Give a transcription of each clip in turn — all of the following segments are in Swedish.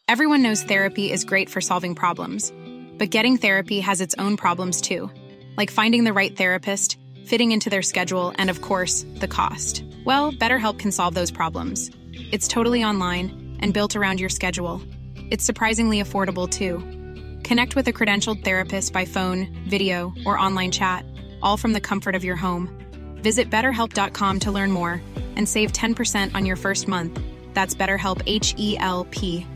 Everyone knows therapy is great for solving problems, but getting therapy has its own problems too, like finding the right therapist, fitting into their schedule, and of course, the cost. Well, BetterHelp can solve those problems. It's totally online and built around your schedule. It's surprisingly affordable too. Connect with a credentialed therapist by phone, video, or online chat, all from the comfort of your home. Visit BetterHelp.com to learn more and save 10% on your first month. That's BetterHelp, H-E-L-P.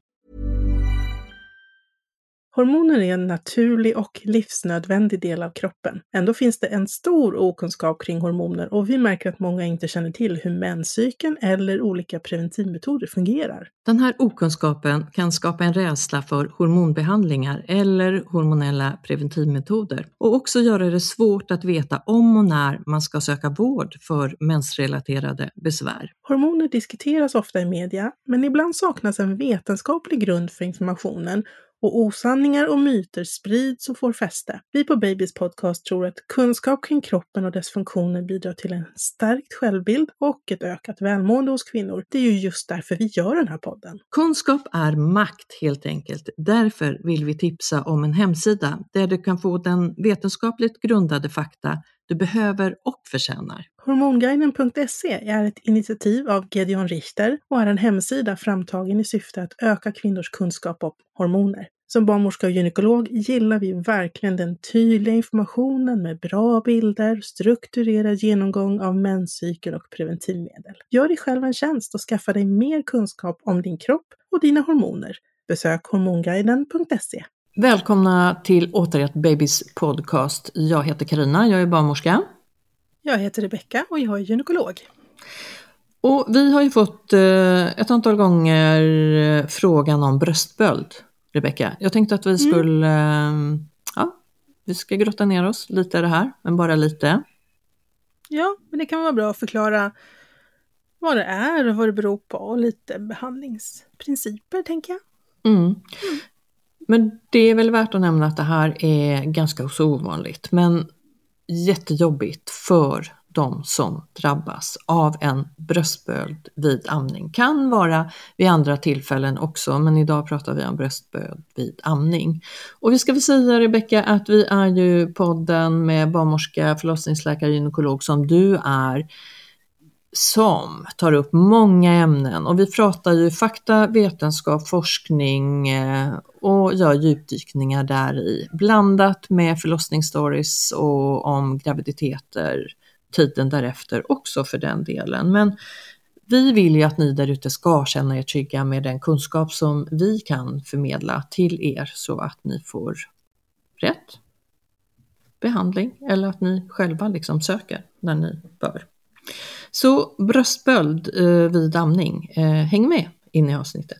Hormoner är en naturlig och livsnödvändig del av kroppen. Ändå finns det en stor okunskap kring hormoner och vi märker att många inte känner till hur menscykeln eller olika preventivmetoder fungerar. Den här okunskapen kan skapa en rädsla för hormonbehandlingar eller hormonella preventivmetoder och också göra det svårt att veta om och när man ska söka vård för mensrelaterade besvär. Hormoner diskuteras ofta i media, men ibland saknas en vetenskaplig grund för informationen och osanningar och myter sprids och får fäste. Vi på Babys podcast tror att kunskap kring kroppen och dess funktioner bidrar till en stärkt självbild och ett ökat välmående hos kvinnor. Det är ju just därför vi gör den här podden. Kunskap är makt helt enkelt. Därför vill vi tipsa om en hemsida där du kan få den vetenskapligt grundade fakta du behöver och förtjänar. Hormonguiden.se är ett initiativ av Gedeon Richter och är en hemsida framtagen i syfte att öka kvinnors kunskap om hormoner. Som barnmorska och gynekolog gillar vi verkligen den tydliga informationen med bra bilder, strukturerad genomgång av menscykel och preventivmedel. Gör dig själv en tjänst och skaffa dig mer kunskap om din kropp och dina hormoner. Besök hormonguiden.se. Välkomna till återigen Babys podcast. Jag heter Carina, jag är barnmorska. Jag heter Rebecka och jag är gynekolog. Och vi har ju fått ett antal gånger frågan om bröstböld, Rebecka. Jag tänkte att vi vi ska grotta ner oss lite i det här, men bara lite. Ja, men det kan vara bra att förklara vad det är och vad det beror på och lite behandlingsprinciper, tänker jag. Men det är väl värt att nämna att det här är ganska så ovanligt, men jättejobbigt för de som drabbas av en bröstböld vid amning. Kan vara vid andra tillfällen också, men idag pratar vi om bröstböld vid amning. Och vi ska väl säga, Rebecka, att vi är ju podden med barnmorska, förlossningsläkare, gynekolog som du är, som tar upp många ämnen, och vi pratar ju fakta, vetenskap, forskning och gör djupdykningar där i, blandat med förlossningsstories och om graviditeter, tiden därefter också för den delen. Men vi vill ju att ni där ute ska känna er trygga med den kunskap som vi kan förmedla till er, så att ni får rätt behandling eller att ni själva liksom söker när ni bör. Så bröstböld vid amning, häng med in i avsnittet.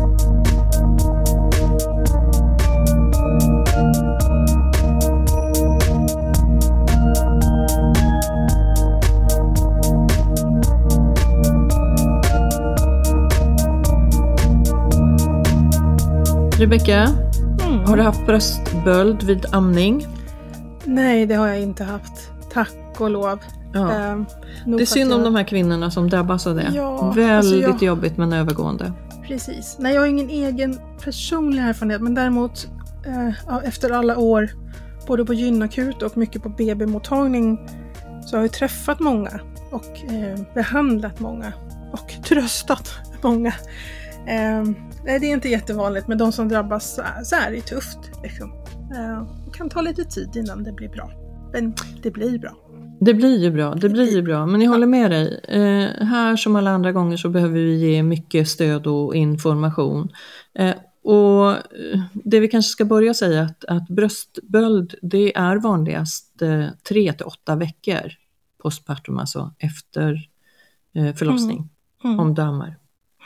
Rebecka, har du haft bröstböld vid amning? Nej, det har jag inte haft. Tack och lov. Ja. Det är synd om de här kvinnorna som drabbas av det. Ja, väldigt jobbigt men övergående. Precis. Nej, jag har ingen egen personlig erfarenhet, men däremot efter alla år både på gynakut och mycket på BB-mottagning så har jag träffat många och behandlat många och tröstat många. Nej, det är inte jättevanligt, men de som drabbas så är det tufft. Liksom. Det kan ta lite tid innan det blir bra. Men det blir bra. Det blir ju bra, men jag håller med dig. Här som alla andra gånger så behöver vi ge mycket stöd och information. Och det vi kanske ska börja säga att bröstböld, det är vanligast 3-8 veckor postpartum, alltså efter förlossning, om damer.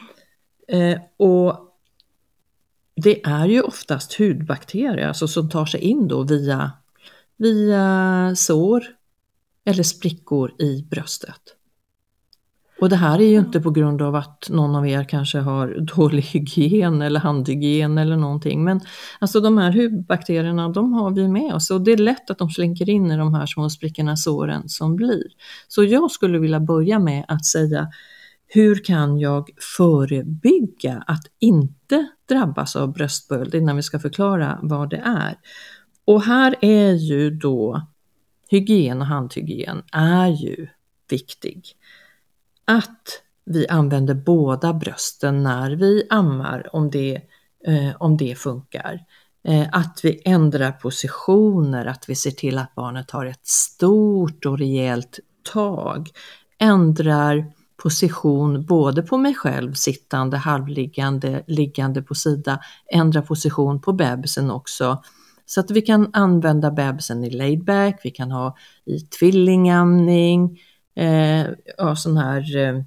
Och det är ju oftast hudbakterier, alltså som tar sig in då via sår eller sprickor i bröstet. Och det här är ju inte på grund av att någon av er kanske har dålig hygien eller handhygien eller någonting. Men alltså de här hudbakterierna, de har vi med oss. Och det är lätt att de slinker in i de här små sprickorna, såren som blir. Så jag skulle vilja börja med att säga, hur kan jag förebygga att inte drabbas av bröstböld innan vi ska förklara vad det är. Och här är ju då hygien och handhygien är ju viktig. Att vi använder båda brösten när vi ammar om det funkar. Att vi ändrar positioner, att vi ser till att barnet har ett stort och rejält tag. Ändrar position både på mig själv, sittande, halvliggande, liggande på sida. Ändrar position på bebisen också. Så att vi kan använda bebisen i laid back, vi kan ha i tvillingamning, sån här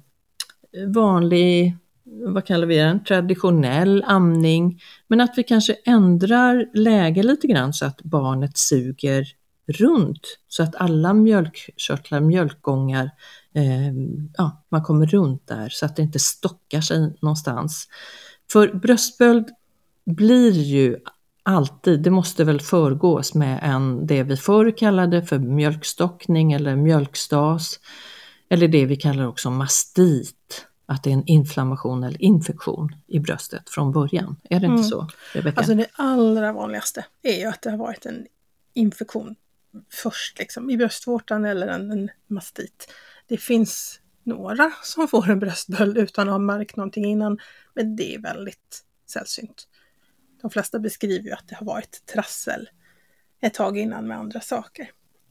vanlig, vad kallar vi den, traditionell amning. Men att vi kanske ändrar läge lite grann så att barnet suger runt. Så att alla mjölkkörtlar, mjölkgångar, man kommer runt där så att det inte stockar sig någonstans. För bröstböld blir ju alltid, det måste väl föregås med det vi förr kallade för mjölkstockning eller mjölkstas. Eller det vi kallar också mastit. Att det är en inflammation eller infektion i bröstet från början. Är det inte så, Rebecka? Alltså det allra vanligaste är ju att det har varit en infektion först liksom, i bröstvårtan eller en mastit. Det finns några som får en bröstböld utan att ha märkt någonting innan. Men det är väldigt sällsynt. De flesta beskriver ju att det har varit trassel ett tag innan med andra saker.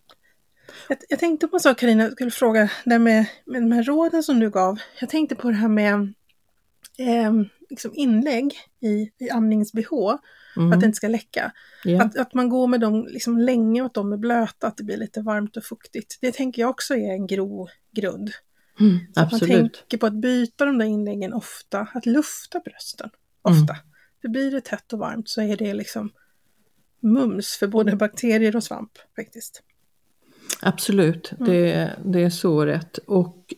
Jag tänkte på en sak, Carina, jag skulle fråga där med de här råden som du gav. Jag tänkte på det här med liksom inlägg i amnings-BH för att det inte ska läcka. Yeah. Att man går med dem liksom länge och att de är blöta, att det blir lite varmt och fuktigt. Det tänker jag också är en grund. Så att man tänker på att byta de där inläggen ofta, att lufta brösten ofta. För blir det tätt och varmt så är det liksom mums för både bakterier och svamp faktiskt. Absolut, det är så rätt. Och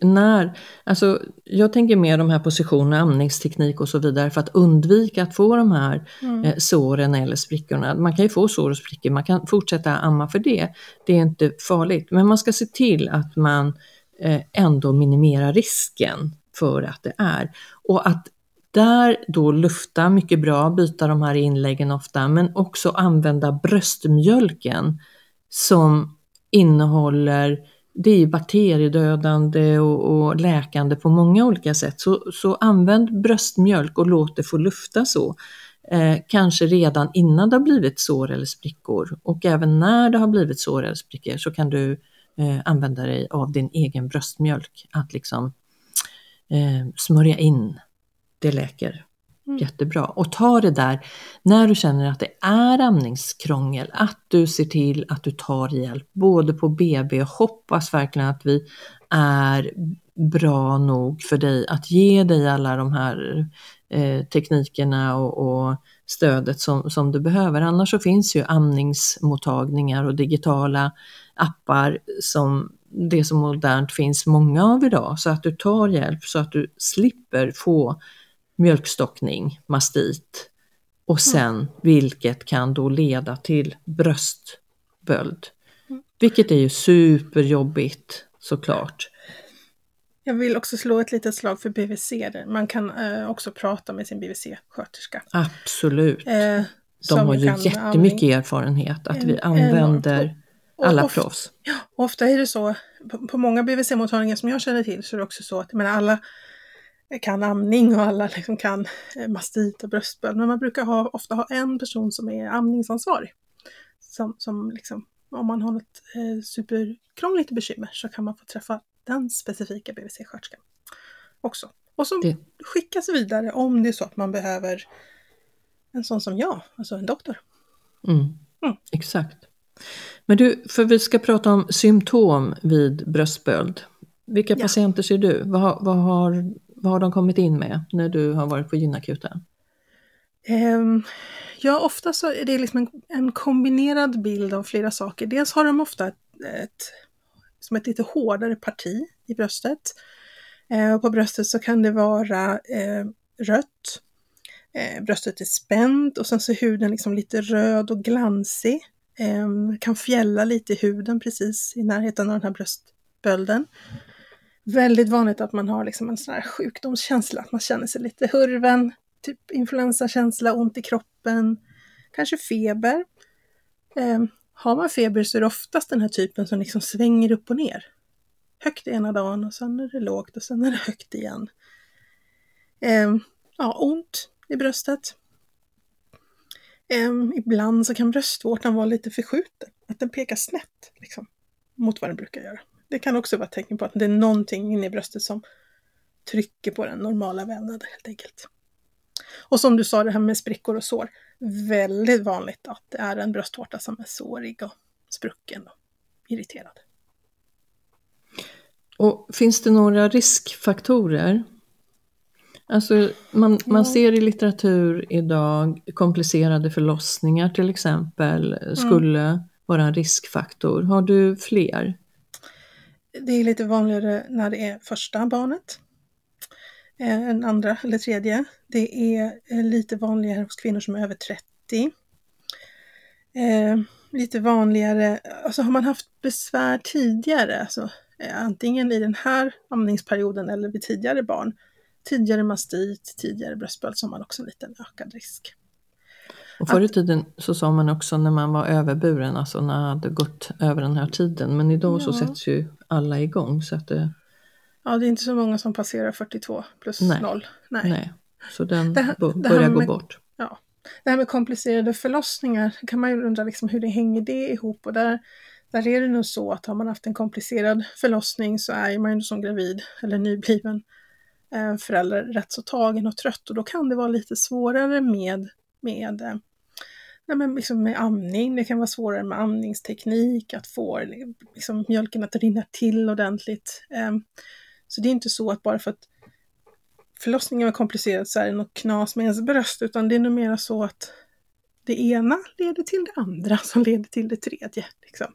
jag tänker mer de här positionerna, amningsteknik och så vidare för att undvika att få de här såren eller sprickorna. Man kan ju få sår och sprickor, man kan fortsätta amma för det. Det är inte farligt, men man ska se till att man ändå minimerar risken för att det är. Och att där då lufta mycket bra, byta de här inläggen ofta, men också använda bröstmjölken som innehåller, det är bakteriedödande och läkande på många olika sätt. Så använd bröstmjölk och låt det få lufta så. Kanske redan innan det har blivit sår eller sprickor. Och även när det har blivit sår eller sprickor så kan du använda dig av din egen bröstmjölk. Att liksom smörja in, det läker. Jättebra. Och ta det där när du känner att det är amningskrångel, att du ser till att du tar hjälp både på BB och hoppas verkligen att vi är bra nog för dig att ge dig alla de här teknikerna och stödet som du behöver. Annars så finns ju amningsmottagningar och digitala appar som det som modernt finns många av idag, så att du tar hjälp så att du slipper få mjölkstockning, mastit och sen vilket kan då leda till bröstböld. Vilket är ju superjobbigt såklart. Jag vill också slå ett litet slag för BVC där. Man kan också prata med sin BVC-sköterska. Absolut. De har ju jättemycket erfarenhet att vi använder alla proffs. Ja, ofta är det så, på många BVC-mottagningar som jag känner till så är det också så att alla kan amning och alla liksom kan mastit och bröstböld. Men man brukar ofta ha en person som är amningsansvarig. Som liksom, om man har något superkrångligt bekymmer så kan man få träffa den specifika BVC-sköterskan också. Och som skickas vidare om det är så att man behöver en sån som jag, alltså en doktor. Exakt. Men du, för vi ska prata om symptom vid bröstböld. Vilka patienter ser du? Vad har de kommit in med när du har varit på gynakuten? Ofta så är det liksom en kombinerad bild av flera saker. Dels har de ofta ett lite hårdare parti i bröstet. På bröstet så kan det vara rött. Bröstet är spänt och sen så är huden liksom lite röd och glansig. Kan fjälla lite i huden precis i närheten av den här bröstbölden. Väldigt vanligt att man har liksom en sån här sjukdomskänsla, att man känner sig lite hurven, typ influensakänsla, ont i kroppen, kanske feber. Har man feber så är det oftast den här typen som liksom svänger upp och ner. Högt ena dagen och sen är det lågt och sen är det högt igen. Ont i bröstet. Ibland så kan bröstvårtan vara lite förskjuten. Att den pekar snett liksom, mot vad den brukar göra. Det kan också vara ett tecken på att det är någonting inne i bröstet som trycker på den normala vävnaden helt enkelt. Och som du sa, det här med sprickor och sår. Väldigt vanligt att det är en bröstvårta som är sårig och sprucken och irriterad. Och finns det några riskfaktorer? Alltså man ser i litteratur idag komplicerade förlossningar till exempel skulle vara en riskfaktor. Har du fler? Det är lite vanligare när det är första barnet. En andra eller tredje. Det är lite vanligare hos kvinnor som är över 30. Lite vanligare, alltså har man haft besvär tidigare, alltså antingen i den här amningsperioden eller vid tidigare barn, tidigare mastit, tidigare bröstböld, så har man också en liten ökad risk. Och förr i tiden så sa man också när man var överburen, alltså när man hade gått över den här tiden, men idag så sätts ju alla igång så att det... Ja, det är inte så många som passerar 42 plus 0. Nej, så den börjar gå bort. Ja. Det här med komplicerade förlossningar kan man ju undra liksom hur det hänger det ihop, och där är det nog så att har man haft en komplicerad förlossning så är man ju som gravid eller nybliven förälder rätt så tagen och trött, och då kan det vara lite svårare med amning. Det kan vara svårare med amningsteknik, att få liksom mjölken att rinna till ordentligt. Så det är inte så att bara för att förlossningen är komplicerad så är det något knas med ens bröst, utan det är nog mer så att det ena leder till det andra som leder till det tredje. Liksom.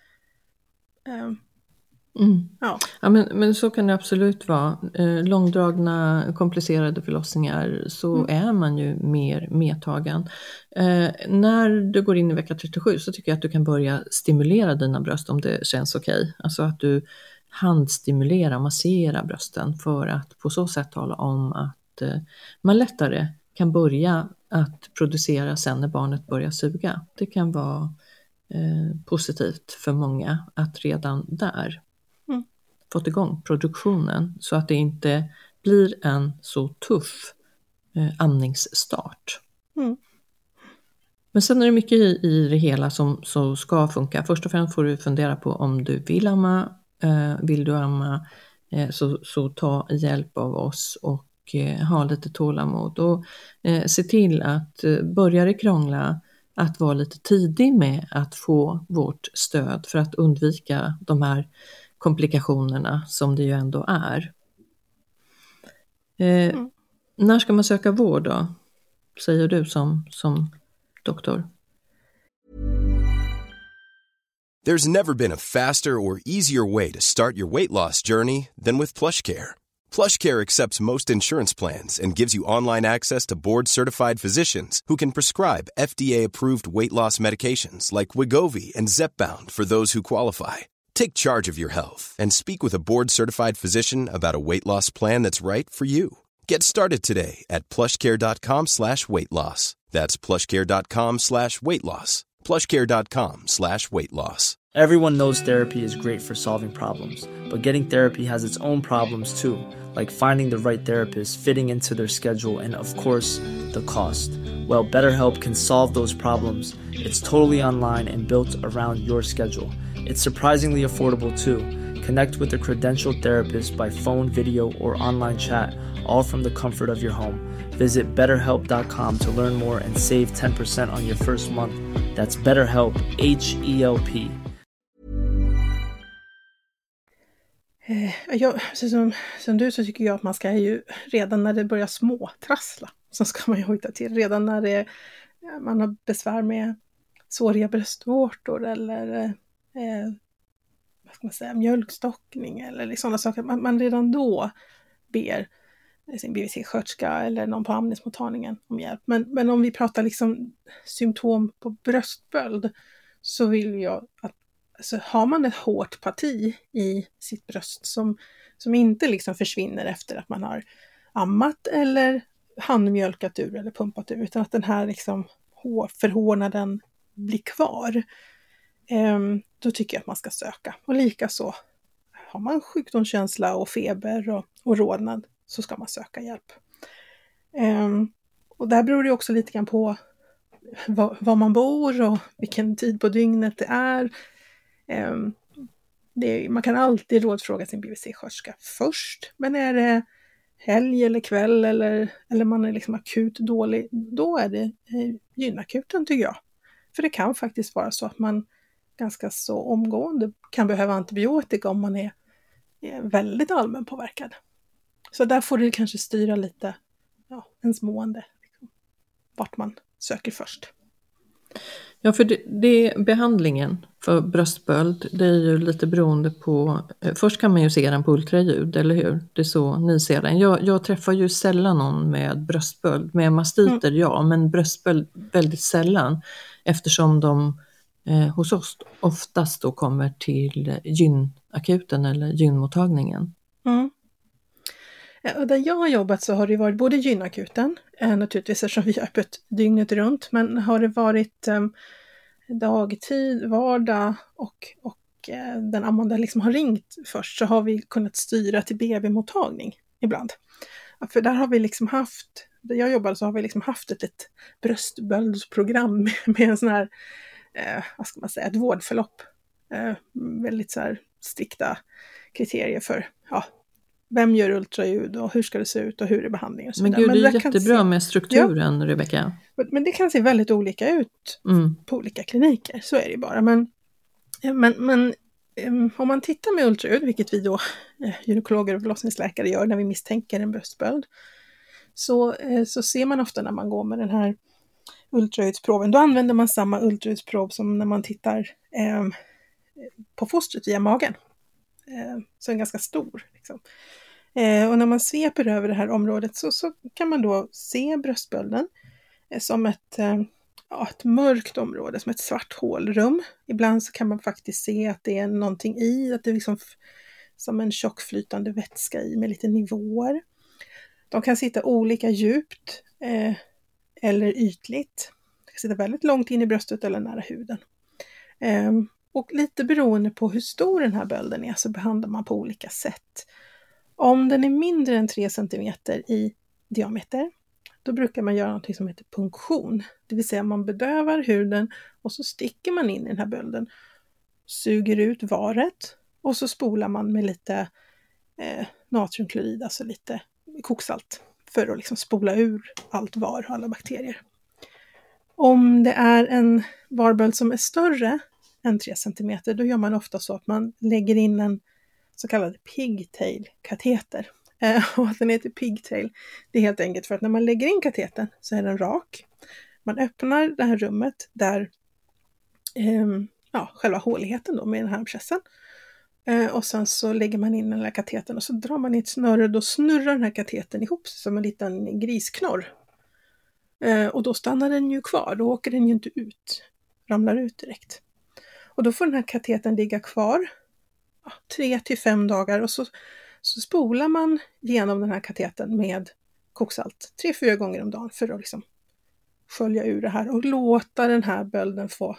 Ja, men så kan det absolut vara. Långdragna, komplicerade förlossningar så är man ju mer medtagen. När du går in i vecka 37 så tycker jag att du kan börja stimulera dina bröst om det känns okej. Alltså att du handstimulerar, masserar brösten för att på så sätt tala om att man lättare kan börja att producera sen när barnet börjar suga. Det kan vara positivt för många att redan där fått igång produktionen så att det inte blir en så tuff amningsstart. Men sen är det mycket i det hela som ska funka. Först och främst får du fundera på om du vill amma. Vill du amma så ta hjälp av oss och ha lite tålamod. Och se till att börja det krångla, att vara lite tidig med att få vårt stöd för att undvika de här komplikationerna som det ju ändå är. När ska man söka vård då? Säger du som doktor? There's never been a faster or easier way to start your weight loss journey than with PlushCare. PlushCare accepts most insurance plans and gives you online access to board-certified physicians who can prescribe FDA-approved weight loss medications like Wegovy and Zepbound for those who qualify. Take charge of your health and speak with a board-certified physician about a weight loss plan that's right for you. Get started today at plushcare.com/weightloss. That's plushcare.com/weightloss. plushcare.com/weightloss. Everyone knows therapy is great for solving problems, but getting therapy has its own problems too, like finding the right therapist, fitting into their schedule, and of course, the cost. Well, BetterHelp can solve those problems. It's totally online and built around your schedule. It's surprisingly affordable too. Connect with a credentialed therapist by phone, video, or online chat, all from the comfort of your home. Visit BetterHelp.com to learn more and save 10% on your first month. That's BetterHelp, H-E-L-P. Som du så tycker jag att man ska ju redan när det börjar småtrassla så ska man ju hojta till. Redan när man har besvär med såriga bröstvårtor eller vad ska man säga, mjölkstockning eller sådana saker. Man redan då ber sin BVC-sköterska eller någon på amningsmottagningen om hjälp. Men om vi pratar liksom symptom på bröstböld så vill jag att så har man ett hårt parti i sitt bröst som inte liksom försvinner efter att man har ammat eller handmjölkat ur eller pumpat ur, utan att den här liksom förhårnaden blir kvar, då tycker jag att man ska söka. Och likaså har man sjukdomskänsla och feber och rodnad, så ska man söka hjälp. Och där beror det också lite grann på var man bor och vilken tid på dygnet det är. Man kan alltid rådfråga sin BVC-sköterska först, men är det helg eller kväll eller man är liksom akut dålig, då är det gynakuten, tycker jag. För det kan faktiskt vara så att man ganska så omgående kan behöva antibiotika om man är väldigt allmänpåverkad. Så där får det kanske styra lite ens mående, liksom, vart man söker först. Ja, för det behandlingen för bröstböld, det är ju lite beroende på, först kan man ju se den på ultraljud, eller hur? Det är så ni ser den. Jag träffar ju sällan någon med bröstböld, med mastiter ja, men bröstböld väldigt sällan, eftersom de hos oss oftast då kommer till gynakuten eller gynmottagningen. Och där jag har jobbat så har det varit både gynakuten, naturligtvis eftersom vi har öppet dygnet runt, men har det varit dagtid, vardag och den ammande liksom har ringt först, så har vi kunnat styra till BB-mottagning ibland. För där har vi liksom haft, där jag jobbade så har vi liksom haft ett bröstböldsprogram med en sån här, vad ska man säga, ett vårdförlopp. Väldigt så här strikta kriterier för, vem gör ultraljud och hur ska det se ut och hur är behandlingen och så vidare. Men gud, det är jättebra med strukturen, Rebecka. Men det kan se väldigt olika ut på olika kliniker, så är det ju bara. Men om man tittar med ultraljud, vilket vi då gynekologer och förlossningsläkare gör när vi misstänker en bröstböld, så ser man ofta när man går med den här ultraljudsproven, då använder man samma ultraljudsprov som när man tittar på fostret via magen. Så en ganska stor. Liksom. Och när man sveper över det här området så kan man då se bröstbölden som ett mörkt område, som ett svart hålrum. Ibland så kan man faktiskt se att det är någonting i, att det är liksom som en tjockflytande vätska i med lite nivåer. De kan sitta olika djupt eller ytligt. De kan sitta väldigt långt in i bröstet eller nära huden. Och lite beroende på hur stor den här bölden är så behandlar man på olika sätt. Om den är mindre än 3 cm i diameter, då brukar man göra något som heter punktion. Det vill säga man bedövar huden och så sticker man in i den här bölden, suger ut varet och så spolar man med lite natriumklorid, alltså lite koksalt, för att liksom spola ur allt var och alla bakterier. Om det är en varböld som är större än 3 cm, då gör man ofta så att man lägger in en så kallad pigtail-kateter. Och att den heter pigtail, det är helt enkelt för att när man lägger in katetern så är den rak. Man öppnar det här rummet där själva håligheten då med den här abscessen. Och sen så lägger man in den här katetern och så drar man i ett snöre, då snurrar den här katetern ihop som en liten grisknorr. Och då stannar den ju kvar, då åker den ju inte ut, ramlar ut direkt. Och då får den här katetern ligga kvar 3 till 5 dagar och så spolar man genom den här katetern med koksalt 3-4 gånger om dagen för att liksom skölja ur det här och låta den här bölden få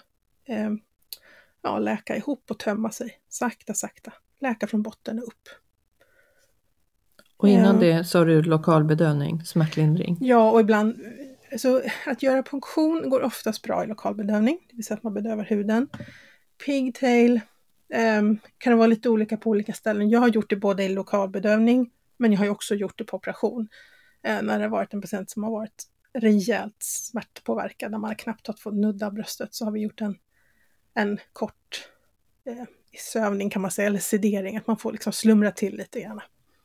läka ihop och tömma sig sakta, läka från botten och upp. Och innan det så har du lokalbedövning, smärtlindring. Ja, och ibland, så att göra punktion går oftast bra i lokalbedövning, det vill säga att man bedövar huden. Pigtail kan det vara lite olika på olika ställen. Jag har gjort det både i lokalbedövning, men jag har ju också gjort det på operation. När det har varit en patient som har varit rejält smärtpåverkad, när man knappt fått nudda bröstet, så har vi gjort en kort sövning kan man säga, eller sedering, att man får liksom slumra till lite grann.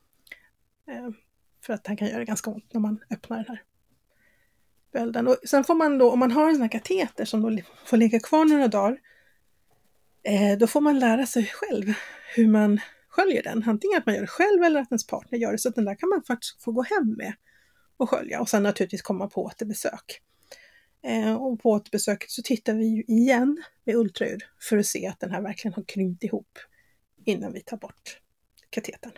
För att det kan göra det ganska ont när man öppnar den här bölden. Och sen får man då, om man har en sån här kateter som då får ligga kvar några dagar, då får man lära sig själv hur man sköljer den. Antingen att man gör det själv eller att ens partner gör det. Så att den där kan man faktiskt få gå hem med och skölja. Och sen naturligtvis komma på återbesök. Och på återbesöket så tittar vi ju igen med ultraljud för att se att den här verkligen har krympt ihop innan vi tar bort katetern.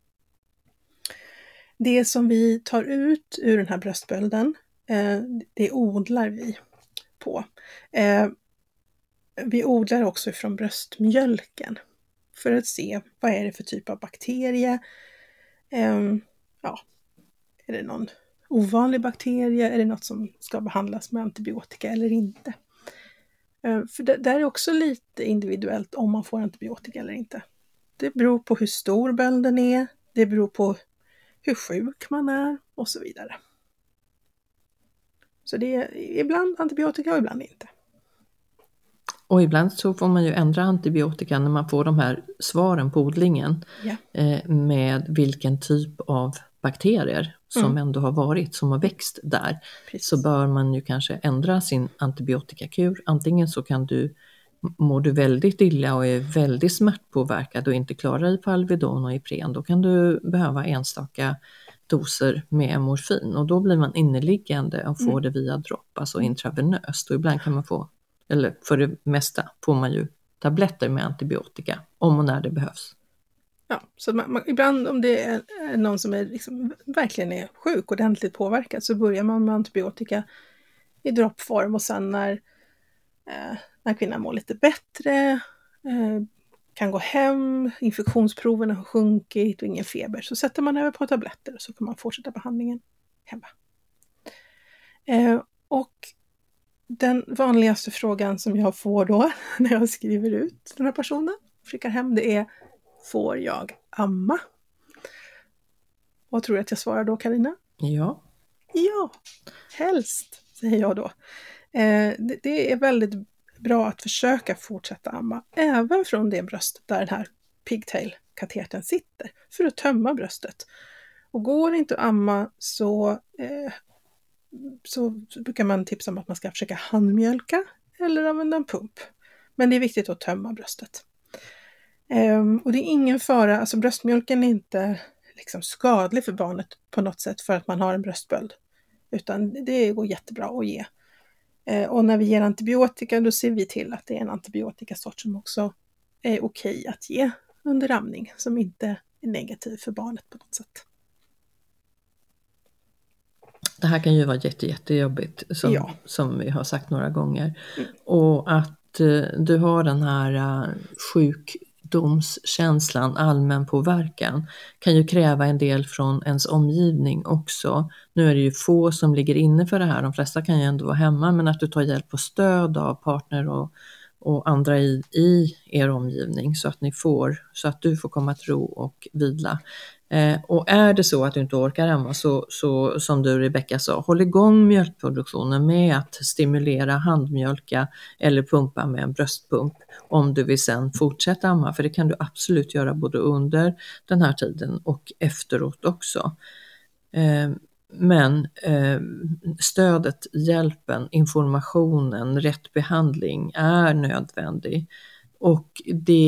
Det som vi tar ut ur den här bröstbölden, det odlar vi på. Vi odlar också ifrån bröstmjölken för att se vad är det för typ av bakterie. Är det någon ovanlig bakterie? Är det något som ska behandlas med antibiotika eller inte? För det där är också lite individuellt om man får antibiotika eller inte. Det beror på hur stor bölden är, det beror på hur sjuk man är och så vidare. Så det är ibland antibiotika och ibland inte. Och ibland så får man ju ändra antibiotika när man får de här svaren på odlingen med vilken typ av bakterier som ändå har varit, som har växt där. Precis. Så bör man ju kanske ändra sin antibiotikakur. Antingen så mår du väldigt illa och är väldigt smärtpåverkad och inte klarar dig på Alvedon och Ipren. Då kan du behöva enstaka doser med morfin och då blir man inneliggande och får det via dropp, alltså intravenöst. Och ibland kan man få, eller för det mesta får man ju tabletter med antibiotika om och när det behövs. Ja, så ibland om det är någon som är verkligen är sjuk och ordentligt påverkad så börjar man med antibiotika i droppform och sen när kvinnan mår lite bättre, kan gå hem, infektionsproverna har sjunkit och ingen feber, så sätter man över på tabletter och så kan man fortsätta behandlingen hemma. Och den vanligaste frågan som jag får då när jag skriver ut den här personen, skickar hem, det är: får jag amma? Vad tror du att jag svarar då, Carina? Ja. Ja, helst, säger jag då. Det är väldigt bra att försöka fortsätta amma, även från det bröst där den här pigtail-katetern sitter, för att tömma bröstet. Och går det inte att amma så brukar man tipsa om att man ska försöka handmjölka eller använda en pump. Men det är viktigt att tömma bröstet. Och det är ingen fara, alltså bröstmjölken är inte skadlig för barnet på något sätt för att man har en bröstböld. Utan det går jättebra att ge. Och när vi ger antibiotika, då ser vi till att det är en antibiotikasort som också är okej att ge under amning, som inte är negativ för barnet på något sätt. Det här kan ju vara jättejobbigt som vi har sagt några gånger. Och att du har den här sjukdomskänslan, allmän påverkan, kan ju kräva en del från ens omgivning också. Nu är det ju få som ligger inne för det här, de flesta kan ju ändå vara hemma, men att du tar hjälp och stöd av partner och andra i er omgivning så att du får komma till ro och vila. Och är det så att du inte orkar hemma så som du, Rebecka, sa, håll igång mjölkproduktionen med att stimulera handmjölka eller pumpa med en bröstpump om du vill sen fortsätta amma, för det kan du absolut göra både under den här tiden och efteråt också. Men stödet, hjälpen, informationen, rätt behandling är nödvändig. Och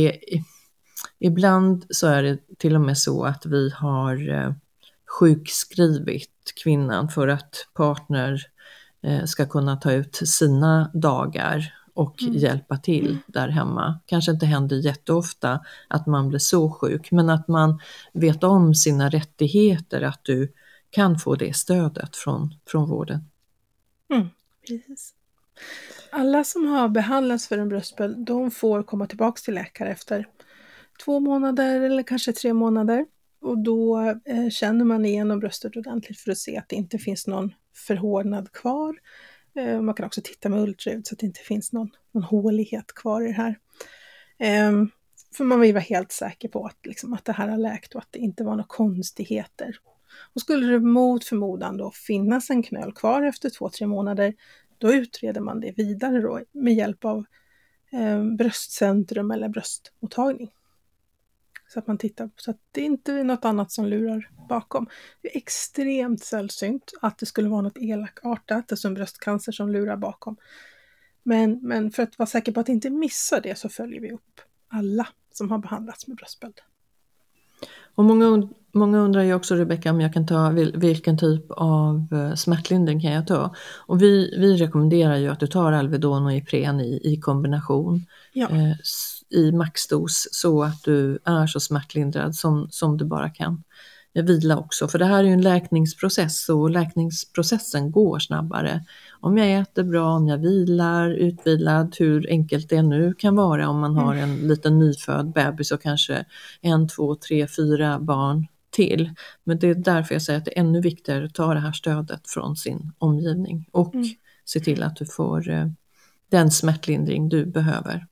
ibland så är det till och med så att vi har sjukskrivit kvinnan för att partner ska kunna ta ut sina dagar och hjälpa till där hemma. Kanske inte händer jätteofta att man blir så sjuk, men att man vet om sina rättigheter, att du kan få det stödet från vården. Precis. Alla som har behandlats för en bröstböld, de får komma tillbaka till läkare efter 2 månader eller kanske 3 månader. Och då känner man igenom bröstet ordentligt för att se att det inte finns någon förhårdnad kvar. Man kan också titta med ultraljud så att det inte finns någon hålighet kvar i det här. För man vill vara helt säker på att det här har läkt och att det inte var några konstigheter. Och skulle det mot förmodan då finnas en knöl kvar efter 2-3 månader, då utreder man det vidare då med hjälp av bröstcentrum eller bröstmottagning. Så att man tittar så att det inte är något annat som lurar bakom. Det är extremt sällsynt att det skulle vara något elakartat, alltså en bröstcancer som lurar bakom. Men för att vara säker på att inte missa det så följer vi upp alla som har behandlats med bröstböld. Och många undrar ju också, Rebecka, om jag kan ta vilken typ av smärtlindring kan jag ta. Och vi rekommenderar ju att du tar Alvedon och Ipren i kombination i maxdos, så att du är så smärtlindrad som du bara kan. Vila också, för det här är ju en läkningsprocess, och läkningsprocessen går snabbare om jag äter bra, om jag vilar, utvilad, hur enkelt det nu kan vara om man har en liten nyfödd bebis och kanske 1, 2, 3, 4 barn till. Men det är därför jag säger att det är ännu viktigare att ta det här stödet från sin omgivning och se till att du får den smärtlindring du behöver.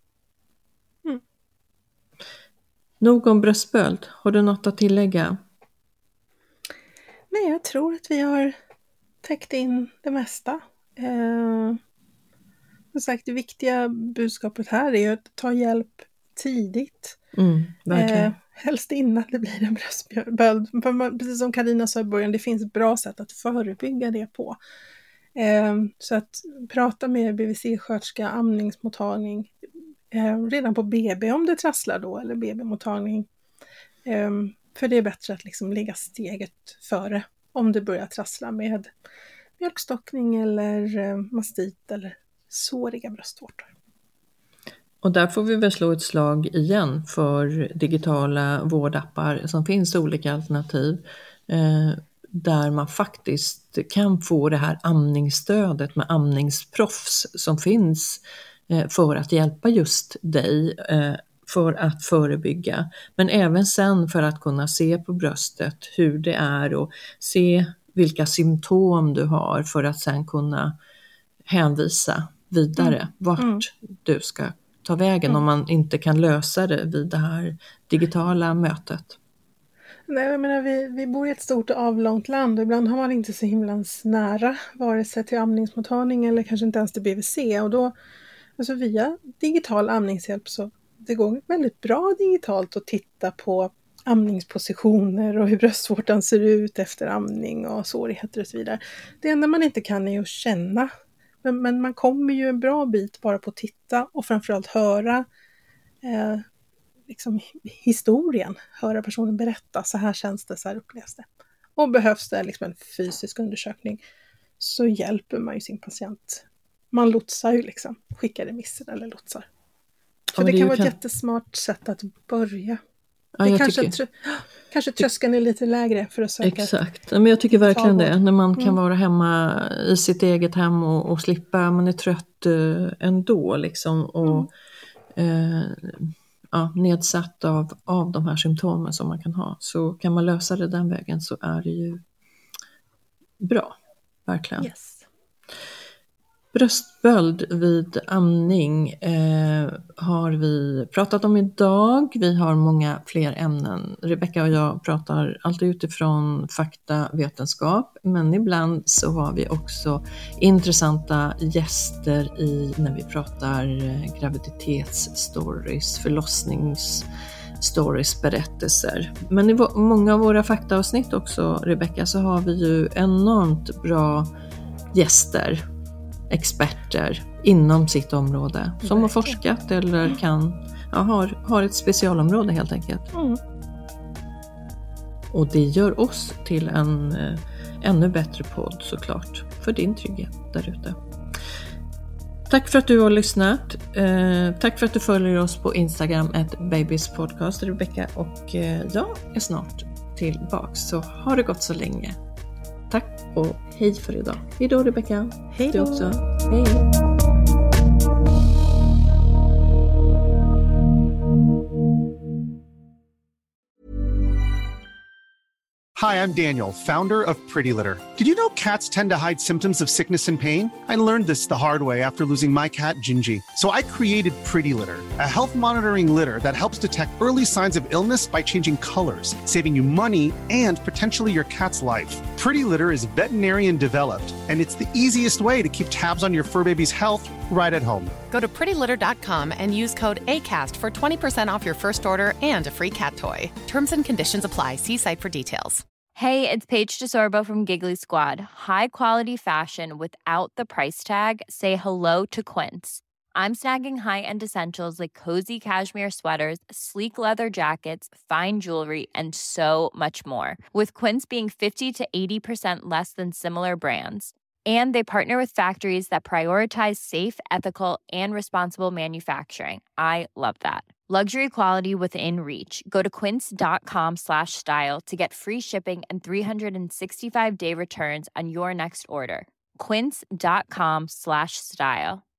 Nog om bröstböld. Har du något att tillägga? Nej, jag tror att vi har täckt in det mesta. Som sagt, det viktiga budskapet här är att ta hjälp tidigt. Verkligen. Helst innan det blir en bröstböld. Precis som Carina sa i början, det finns bra sätt att förebygga det på. Så att prata med BVC-sköterska, amningsmottagning, redan på BB om det trasslar då, eller BB-mottagning. För det är bättre att liksom lägga steget före om det börjar trassla med mjölkstockning eller mastit eller såriga bröstvårtor. Och där får vi väl slå ett slag igen för digitala vårdappar som finns, olika alternativ där man faktiskt kan få det här amningsstödet med amningsproffs som finns för att hjälpa just dig för att förebygga, men även sen för att kunna se på bröstet hur det är och se vilka symptom du har för att sen kunna hänvisa vidare vart du ska ta vägen om man inte kan lösa det vid det här digitala mötet. Nej, jag menar, vi bor i ett stort avlångt land och ibland har man inte så himlans nära vare sig till amningsmottagning eller kanske inte ens till BVC, och då alltså via digital amningshjälp så det går väldigt bra digitalt att titta på amningspositioner och hur bröstvårtan ser ut efter amning och svårigheter och så vidare. Det enda man inte kan är att känna. Men man kommer ju en bra bit bara på att titta och framförallt höra liksom historien. Höra personen berätta, så här känns det, så här upplevs det. Och behövs det liksom en fysisk undersökning så hjälper man ju sin patient. Man lotsar ju liksom, skickar remisser eller lotsar. Så det kan vara ett jättesmart sätt att börja. Ja, det kanske tröskeln är lite lägre för att söka. Exakt, men jag tycker verkligen det. När man kan vara hemma i sitt eget hem och slippa, man är trött ändå liksom och nedsatt av de här symptomen som man kan ha. Så kan man lösa det den vägen så är det ju bra, verkligen. Yes. Bröstböld vid amning har vi pratat om idag. Vi har många fler ämnen. Rebecka och jag pratar alltid utifrån fakta, vetenskap, men ibland så har vi också intressanta gäster när vi pratar graviditetsstories, förlossningsstories, berättelser. Men i många av våra faktaavsnitt också, Rebecka, så har vi ju enormt bra gäster, experter inom sitt område som har forskat eller har ett specialområde helt enkelt. Och det gör oss till en ännu bättre podd såklart för din trygghet där ute. Tack för att du har lyssnat. Tack för att du följer oss på Instagram @babyspodcast, Rebecka, och jag är snart tillbaks, så har det gått så länge. Tack och hej för idag. Hej då, Rebecka. Hej då. Du också. Hej. Hi, I'm Daniel, founder of Pretty Litter. Did you know cats tend to hide symptoms of sickness and pain? I learned this the hard way after losing my cat, Gingy. So I created Pretty Litter, a health monitoring litter that helps detect early signs of illness by changing colors, saving you money and potentially your cat's life. Pretty Litter is veterinarian developed, and it's the easiest way to keep tabs on your fur baby's health right at home. Go to prettylitter.com and use code ACAST for 20% off your first order and a free cat toy. Terms and conditions apply. See site for details. Hey, it's Paige DeSorbo from Giggly Squad. High quality fashion without the price tag. Say hello to Quince. I'm snagging high-end essentials like cozy cashmere sweaters, sleek leather jackets, fine jewelry, and so much more. With Quince being 50 to 80% less than similar brands. And they partner with factories that prioritize safe, ethical, and responsible manufacturing. I love that. Luxury quality within reach. Go to quince.com/style to get free shipping and 365-day returns on your next order. Quince.com/style.